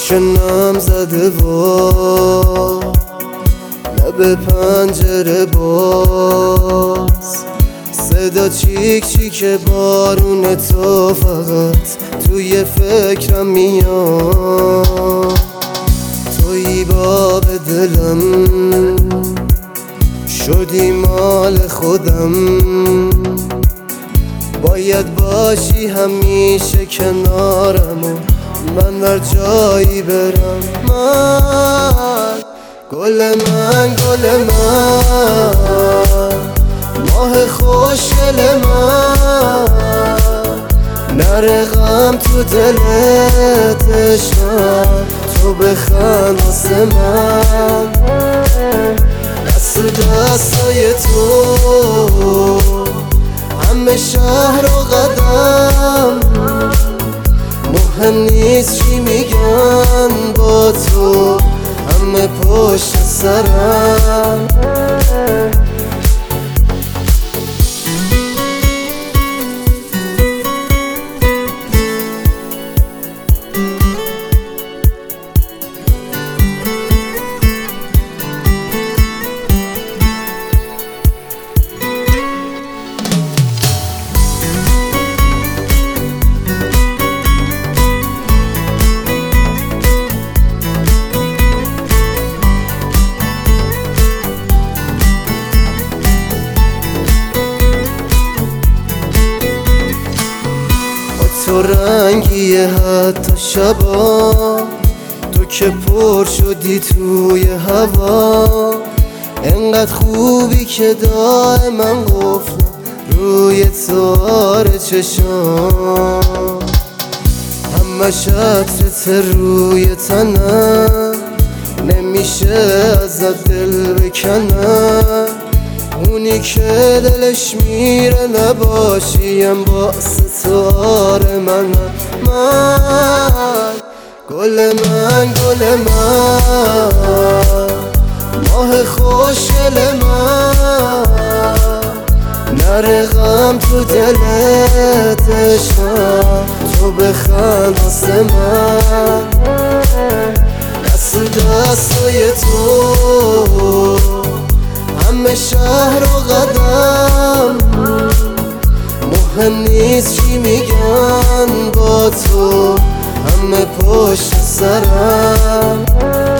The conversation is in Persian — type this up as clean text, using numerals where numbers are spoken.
روشنم زده و لب پنجره باز، صدا چیک چیک بارون تو فقط توی فکرم میاد. تویی باب دلم شدی مال خودم، باید باشی همیشه کنارم و من در جایی برم. من گل من ماه خوشگل من، نره غم تو دلت عشقم، تو بخند واسه من. دست دستای تو همه شهر و قدم، مهم نیست چی میگن با تو همه پشت سرم. تو رنگیه حتی شبا، تو که پر شدی توی هوا، انقدر خوبی که دائما قفل روی تار چشام. همه عطرت روی تنم، نمیشه ازت دل بکنم. اونی که دلش میره نباشیم با ستاره منم. من گل من ماه خوشگل من، نره غم تو دلت عشقم، تو بخند واسه من. دست دستای تو همه شهر و قدم، مهم نیست چی میگن با تو همه پشت سرم.